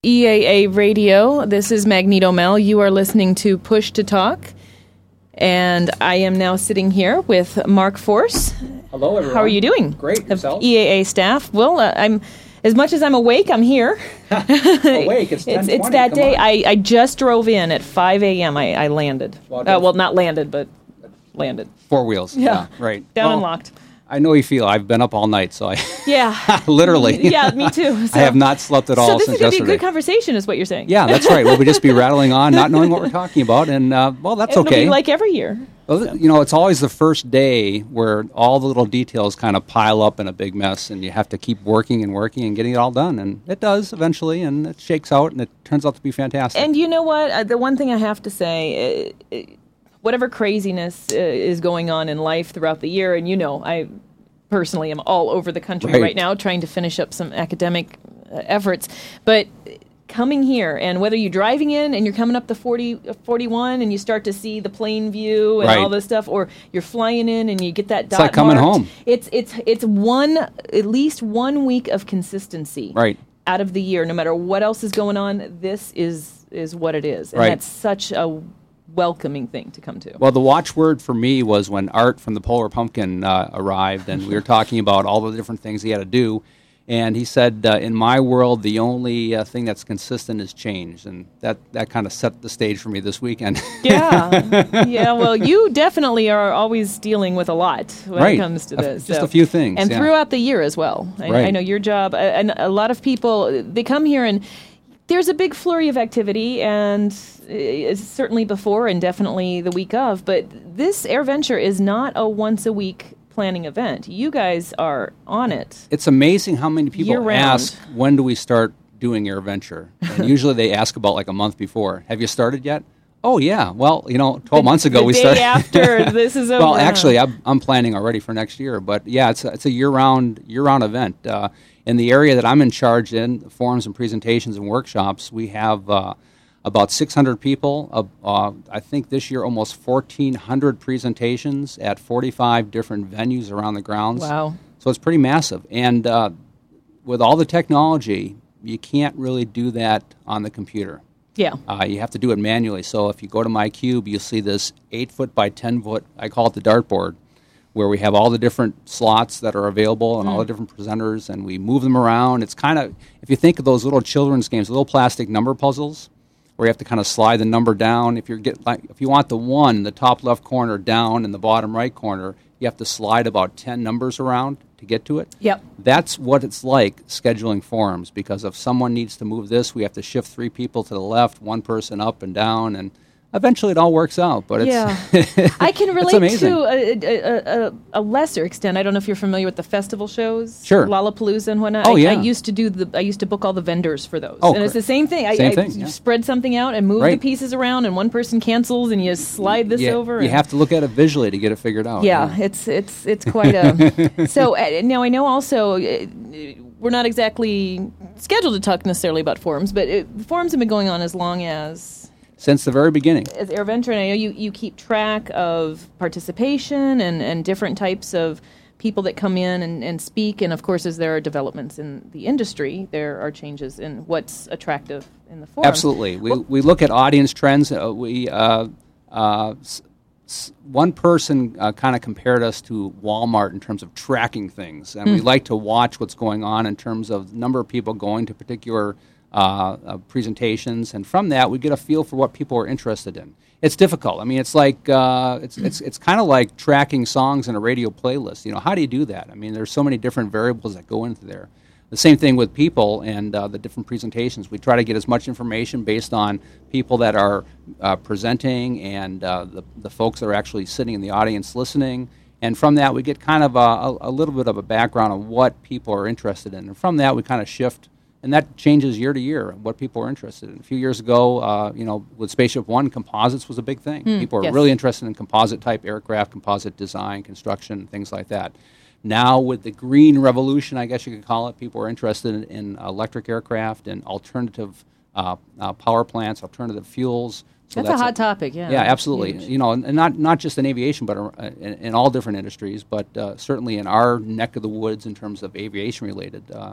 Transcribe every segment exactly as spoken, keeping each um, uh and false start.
E A A Radio. This is Magneto Mel. You are listening to Push to Talk. And I am now sitting here with Mark Force. Hello, everyone. How are you doing? Great. Yourself? E A A staff. Well, uh, I'm as much as I'm awake, I'm here. Awake? It's ten It's, twenty. it's that Come day. on. I, I just drove in at five a.m. I, I landed. Well, uh, don't- well, not landed, but landed. Four wheels. Yeah. Right. Down Well, and locked. I know you feel. I've been up all night, so I Yeah. literally. Yeah, me too. So, I have not slept at all so this since is going to be a yesterday. good conversation, is what you're saying. Yeah, that's right. We'll just be rattling on, not knowing what we're talking about, and uh, well, that's It'll okay. be like every year. Well, you know, it's always the first day where all the little details kind of pile up in a big mess, and you have to keep working and working and getting it all done, and it does eventually, and it shakes out, and it turns out to be fantastic. And you know what? Uh, the one thing I have to say, uh, uh, whatever craziness uh, is going on in life throughout the year, and you know, I personally am all over the country right, Right. now trying to finish up some academic uh, efforts, but coming here, and whether you're driving in and you're coming up the forty, uh, forty-one and you start to see the plain view and Right. all this stuff, or you're flying in and you get that dot like coming marked, home. It's, it's, it's one, at least one week of consistency. Right. Out of the year, no matter what else is going on, this is is what it is, and Right. that's such a welcoming thing to come to. Well, the watchword for me was when Art from the Polar Pumpkin uh, arrived, and we were talking about all the different things he had to do. And he said, uh, in my world, the only uh, thing that's consistent is change. And that, that kind of set the stage for me this weekend. Yeah, yeah. Well, you definitely are always dealing with a lot when Right. it comes to A- this. just so. a few things, and yeah. throughout the year as well. I, Right. I know your job, uh, and a lot of people, they come here and there's a big flurry of activity, and uh, certainly before and definitely the week of. But this AirVenture is not a once a week planning event. You guys are on it. It's amazing how many people Year-round. ask, when do we start doing AirVenture? And usually they ask about like a month before. Have you started yet? Oh, yeah. Well, you know, twelve The- months ago the we day started. after this is over. Well, actually, I'm, I'm planning already for next year. But yeah, it's a, it's a year-round year-round event. Uh, in the area that I'm in charge in, forums and presentations and workshops, we have uh, about six hundred people. Uh, uh, I think this year almost fourteen hundred presentations at forty-five different venues around the grounds. Wow. So it's pretty massive. And uh, with all the technology, you can't really do that on the computer. Yeah. Uh, you have to do it manually. So if you go to MyCube, you'll see this eight foot by ten foot, I call it the dartboard, where we have all the different slots that are available and all the different presenters, and we move them around. It's kind of, if you think of those little children's games, little plastic number puzzles, where you have to kind of slide the number down. If you get like, if you want the one, the top left corner down and the bottom right corner, you have to slide about ten numbers around to get to it. Yep. That's what it's like scheduling forums, because if someone needs to move this, we have to shift three people to the left, one person up and down, and eventually it all works out. But it's Yeah. I can it's relate amazing. to a, a, a, a lesser extent. I don't know if you're familiar with the festival shows, Sure. Lollapalooza and whatnot. Oh, I, yeah. I used to do the. I used to book all the vendors for those, Oh, and it's great. the same thing. I, Same I thing, you yeah. spread something out and move the Right. pieces around, and one person cancels, and you slide this you, over. you and- have to look at it visually to get it figured out. Yeah, it's it's it's quite a. So uh, now I know also. Uh, we're not exactly scheduled to talk necessarily about forums, but it, forums have been going on as long as Since the very beginning. as AirVenture, and I know you, you keep track of participation and, and different types of people that come in and, and speak, and of course, as there are developments in the industry, there are changes in what's attractive in the forum. Absolutely. We, we look at audience trends. Uh, we uh, uh, s- s- one person uh, kind of compared us to Walmart in terms of tracking things, and we like to watch what's going on in terms of number of people going to particular uh, uh, presentations, and from that we get a feel for what people are interested in. It's difficult. I mean, it's like uh, it's it's it's kind of like tracking songs in a radio playlist. You know, how do you do that? I mean, there's so many different variables that go into there. The same thing with people and uh, the different presentations. We try to get as much information based on people that are uh, presenting and uh, the, the folks that are actually sitting in the audience listening. And from that, we get kind of a, a, a little bit of a background on what people are interested in. And from that, we kind of shift, and that changes year to year, what people are interested in. A few years ago, uh, you know, with Spaceship One, composites was a big thing. people are yes. really interested in composite-type aircraft, composite design, construction, things like that. Now, with the green revolution, I guess you could call it, people are interested in, in electric aircraft and alternative uh, uh, power plants, alternative fuels. So That's, a hot topic, yeah. Yeah, absolutely. Huge. You know, and, and not not just in aviation, but uh, in, in all different industries, but uh, certainly in our neck of the woods in terms of aviation-related. Uh,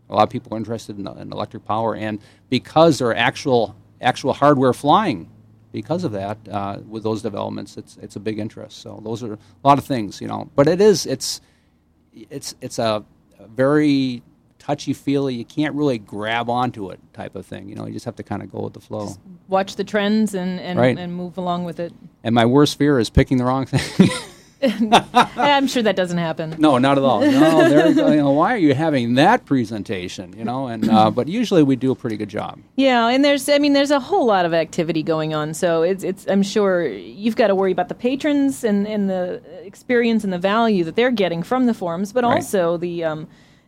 A lot of people are interested in, in electric power, and because there are actual actual hardware flying, because of that, uh, with those developments, it's it's a big interest. So those are a lot of things, you know. But it is it's it's it's a, a very touchy-feely, you can't really grab onto it type of thing. You know, you just have to kind of go with the flow. Just watch the trends and, and, right. and move along with it. And my worst fear is picking the wrong thing. I'm sure that doesn't happen. No, not at all. No, there you go. You know, why are you having that presentation? You know, and uh, but usually we do a pretty good job. Yeah, and there's, I mean, there's a whole lot of activity going on. So it's, it's. I'm sure you've got to worry about the patrons and, and the experience and the value that they're getting from the forums, but right. also the. Um,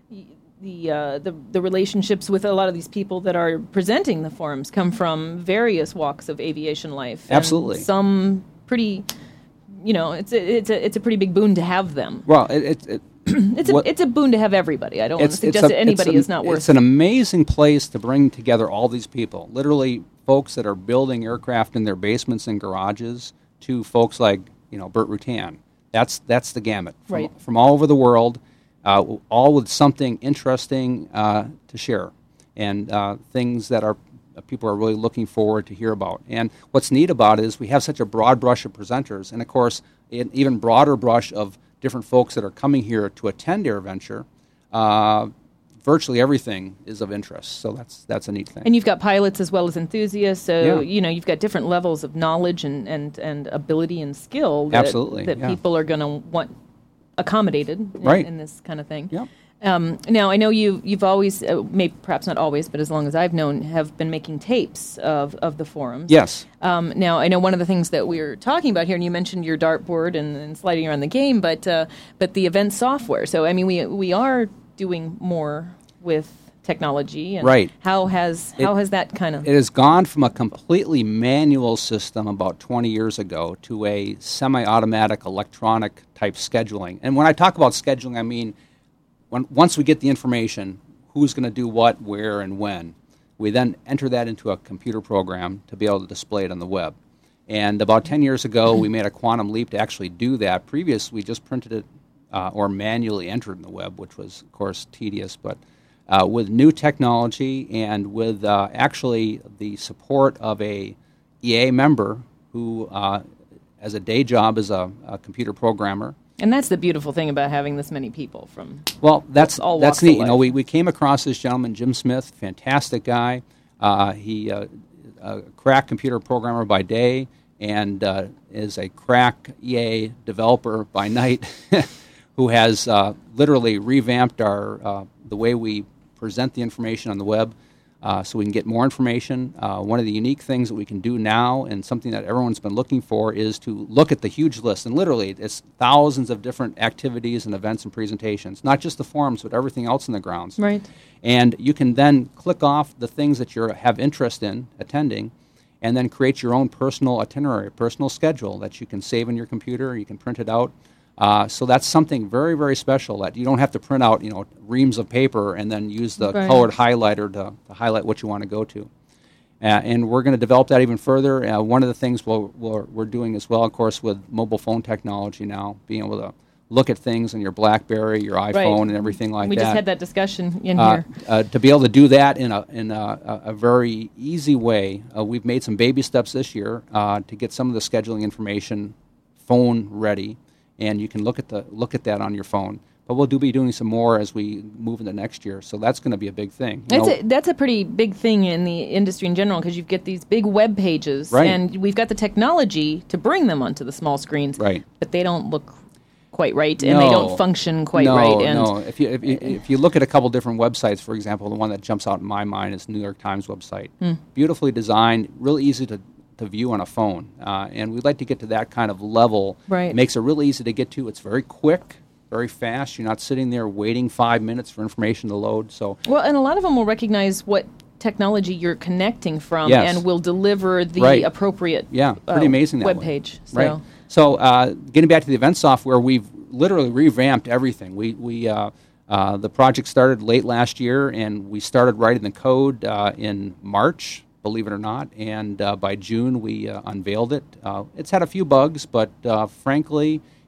The, uh, the the relationships with a lot of these people that are presenting the forums come from various walks of aviation life. Absolutely, and some pretty, you know, it's a, it's a it's a pretty big boon to have them. Well, it, it, it it's a what, it's a boon to have everybody. I don't want to suggest a, that anybody a, is not worth. It's an amazing place to bring together all these people. Literally, folks that are building aircraft in their basements and garages to folks like you know Burt Rutan. That's that's the gamut from, right. from all over the world. Uh, all with something interesting uh, to share, and uh, things that are uh, people are really looking forward to hear about. And what's neat about it is we have such a broad brush of presenters, and of course, an even broader brush of different folks that are coming here to attend AirVenture. Uh, virtually everything is of interest, so that's that's a neat thing. And you've got pilots as well as enthusiasts, so yeah. you know you've got different levels of knowledge and, and, and ability and skill that, Absolutely, that yeah. people are going to want accommodated in, right. in this kind of thing. Yep. Um, now, I know you, you've always, uh, maybe perhaps not always, but as long as I've known, have been making tapes of, of the forums. Yes. Um, now, I know one of the things that we were talking about here, and you mentioned your dartboard and, and sliding around the game, but uh, but the event software. So, I mean, we we are doing more with technology. And right. How has how it, has that kind of? It has gone from a completely manual system about twenty years ago to a semi-automatic electronic type scheduling. And when I talk about scheduling, I mean when once we get the information, who's going to do what, where, and when, we then enter that into a computer program to be able to display it on the web. And about ten years ago, we made a quantum leap to actually do that. Previous, we just printed it uh, or manually entered in the web, which was, of course, tedious, but Uh, with new technology and with uh, actually the support of a E A member who, uh, as a day job, is a, a computer programmer. And that's the beautiful thing about having this many people from well, that's all that's walks neat. of You know, life. we, we came across this gentleman, Jim Smith, fantastic guy. Uh, he uh, a crack computer programmer by day and uh, is a crack E A developer by night, who has uh, literally revamped our uh, the way we present the information on the web uh, so we can get more information. Uh, one of the unique things that we can do now, and something that everyone's been looking for, is to look at the huge list. And literally, it's thousands of different activities and events and presentations, not just the forums, but everything else in the grounds. Right. And you can then click off the things that you have interest in attending, and then create your own personal itinerary, personal schedule that you can save in your computer. You can print it out. Uh, so that's something very, very special that you don't have to print out, you know, reams of paper and then use the right. colored highlighter to, to highlight what you want to go to. Uh, and we're going to develop that even further. Uh, one of the things we'll, we're, we're doing as well, of course, with mobile phone technology now, being able to look at things on your BlackBerry, your iPhone, right. and everything like we that. We just had that discussion in uh, here. Uh, to be able to do that in a in a, a very easy way, uh, we've made some baby steps this year uh, to get some of the scheduling information phone ready. And you can look at the look at that on your phone. But we'll do be doing some more as we move into next year. So that's going to be a big thing. You that's know, a, that's a pretty big thing in the industry in general, because you get these big web pages, right. and we've got the technology to bring them onto the small screens, right. but they don't look quite right, and no. they don't function quite no, right. And no, if you, if you if you look at a couple different websites, for example, the one that jumps out in my mind is the New York Times website. Hmm. Beautifully designed, really easy to to view on a phone, uh, and we'd like to get to that kind of level. Right. It makes it really easy to get to. It's very quick, very fast. You're not sitting there waiting five minutes for information to load. So well, and a lot of them will recognize what technology you're connecting from, yes. and will deliver the right. appropriate yeah, pretty uh, amazing that web way. page. So. Right. So uh, getting back to the event software, we've literally revamped everything. We we uh, uh, the project started late last year, and we started writing the code uh, in March. Believe it or not, and uh, by June we uh, unveiled it. Uh, it's had a few bugs, but uh, frankly,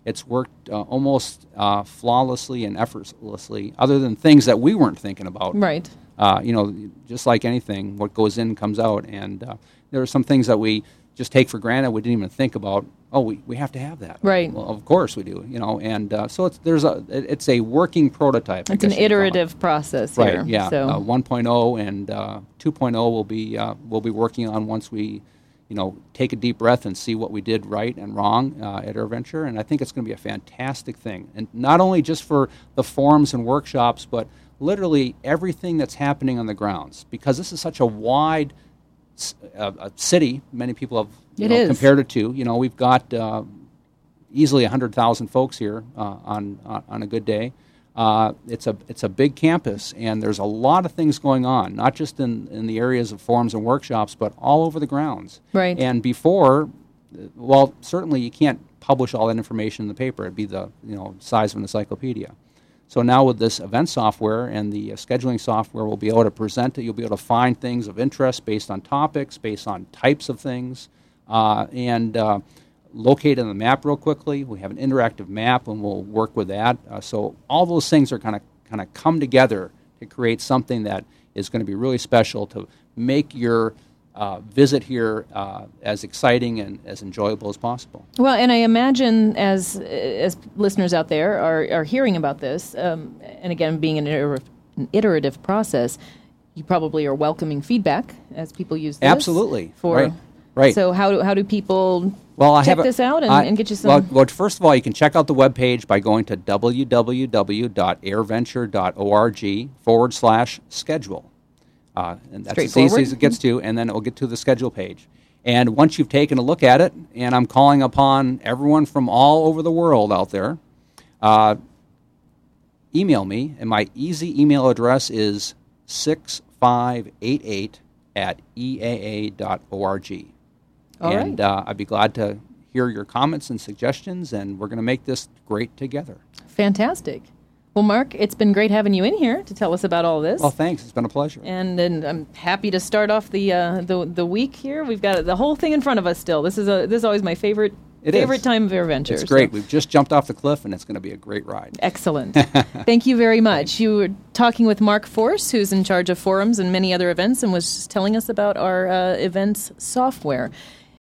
it's worked uh, almost uh, flawlessly and effortlessly, other than things that we weren't thinking about. Right. Uh, you know, just like anything, what goes in comes out. And uh, there are some things that we just take for granted. We didn't even think about. Oh, we, we have to have that. Right. Well, of course we do. You know, and uh, so it's there's a it, it's a working prototype. I It's an guess you'd call it. iterative process Right. here. Yeah. So. Uh, one point oh and uh, two point oh will be uh, we'll be working on once we, you know, take a deep breath and see what we did right and wrong uh, at AirVenture. And I think it's going to be a fantastic thing, and not only just for the forums and workshops, but literally everything that's happening on the grounds, because this is such a wide uh, a city. Many people have you It know, is. compared it to. You know, we've got uh, easily one hundred thousand folks here uh, on, on on a good day. Uh, it's a it's a big campus, and there's a lot of things going on, not just in, in the areas of forums and workshops, but all over the grounds. Right. And before, well, certainly you can't publish all that information in the paper. It'd be the you know size of an encyclopedia. So now with this event software and the uh, scheduling software, we'll be able to present it. You'll be able to find things of interest based on topics, based on types of things, uh, and uh, locate on the map real quickly. We have an interactive map, and we'll work with that. Uh, so all those things are kind of kind of come together to create something that is going to be really special to make your uh, visit here uh, as exciting and as enjoyable as possible. Well, and I imagine as as listeners out there are, are hearing about this, um, and again, being an, iter- an iterative process, you probably are welcoming feedback as people use this. Absolutely. For, right. Right. So how do, how do people well, I check have a, this out and, I, and get you some... Well, well, first of all, you can check out the webpage by going to www.airventure.org forward slash schedule. Uh, and that's as easy as it gets to, and then it will get to the schedule page. And once you've taken a look at it, and I'm calling upon everyone from all over the world out there, uh, email me, and my easy email address is six five eight eight at e a a dot org. All and right. uh, I'd be glad to hear your comments and suggestions, and we're going to make this great together. Fantastic. Well, Mark, it's been great having you in here to tell us about all this. Well, thanks. It's been a pleasure. And, and I'm happy to start off the uh, the the week here. We've got the whole thing in front of us still. This is a this is always my favorite It favorite is. time of AirVenture. It's great. So. We've just jumped off the cliff, and it's going to be a great ride. Excellent. Thank you very much. You were talking with Mark Force, who's in charge of forums and many other events, and was just telling us about our uh, events software.